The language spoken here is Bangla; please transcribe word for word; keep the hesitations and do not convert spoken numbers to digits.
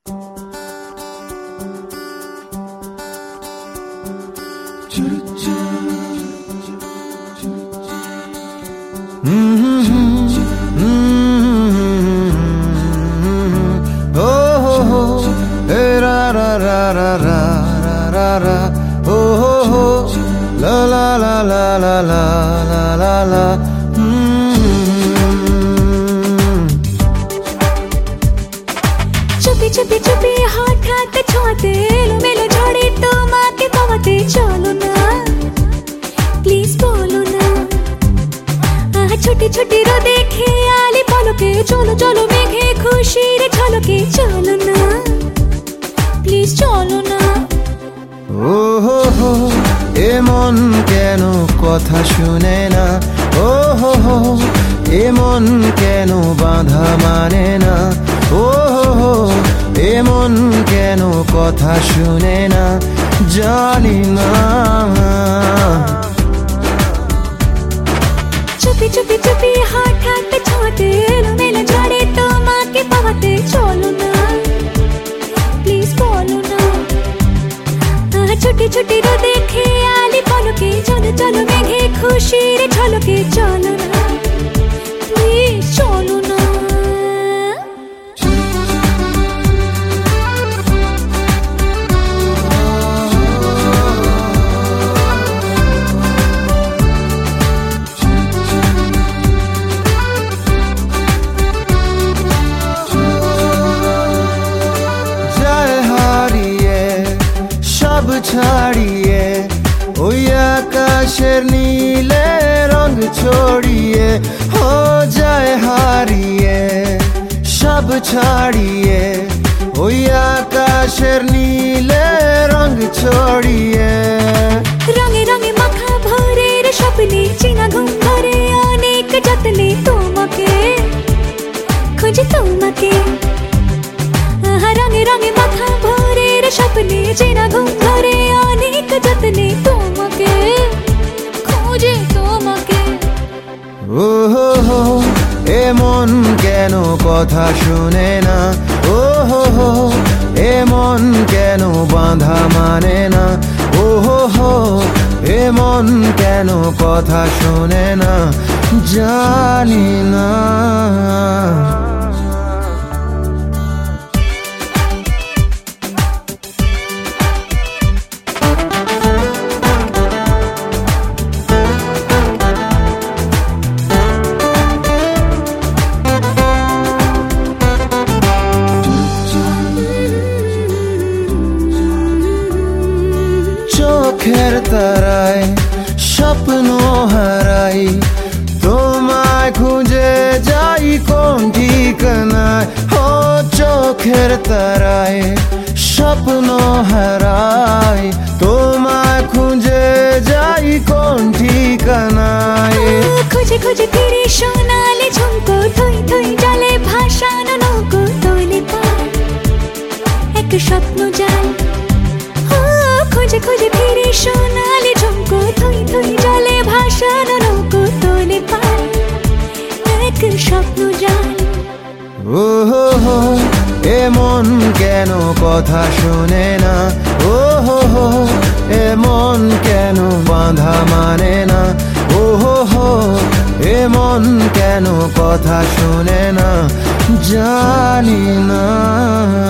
চুপি চুপি চুপি হঠাৎ ছোঁয়াতে এলোমেলো ঝড়ে তোমাকে পাওয়াতে চলো না প্লিজ বলো না ছোটি ছোটি রোদে খেয়ালি পলকে চলো চলো মেঘে খুশির ঝলকে চলো না প্লিজ চলো না। ও হো হো এ মন কেন কথা শুনে না, ও হো হো এ মন কেন বাঁধা মানে না, ও হো হো এ মন কেন কথা শুনে না জানি না। চুপি চুপি চুপি হঠাৎ ছোঁয়াতে এলোমেলো ঝড়ে তোমাকে পাওয়াতে চলো না প্লিজ বলো না ছোটি ছোটি রোদে খেয়ালি পলকে চলো চলো মেঘে খুশির ঝলকে চলো না প্লিজ চলো না। ছাড়িয়ে ওই আকাশের নীলে রং ছড়িয়ে হো যায় হারিয়ে, সব ছাড়িয়ে ওই আকাশের নীলে রং ছড়িয়ে। রঙে রঙে মাখা ভোরের স্বপ্নে চেনা ঘুম ধরে অনেক যত্নে তোমাকে খুঁজে তোমাকে, রঙে রঙে মাখা ভোরের স্বপ্নে চেনা ঘুম ধরে অনেক যত্নে তোমাকে খুঁজে তোমাকে। ও হো হো এ মন কেন কথা শুনে না, ও হো হো এ মন কেন বাঁধা মানে না, ও হো হো এ মন কেন কথা শুনে না জানি না। চোখের তারায় স্বপ্ন হারাই তোমায় খুঁজে যাই কোন ঠিকানায়, ও চোখের তারায় স্বপ্ন হারাই তোমায় খুঁজে যাই কোন ঠিকানায়। খুঁজে খুঁজে ফিরে সোনালি ঝুমকো থই থই জলে ভাসানো নৌকো তোলে পার এক স্বপ্ন জাল, খুঁজে খুঁজে ফিরে সোনালি ঝুমকো থই থই জলে ভাসানো নৌকো তোলে পার এক স্বপ্ন জাল। ও হো হো এ মন কেন কথা শুনে না, ও হো হো এ মন কেন বাঁধা মানে না, ও হো হো এ মন কেন কথা শুনে না জানি না।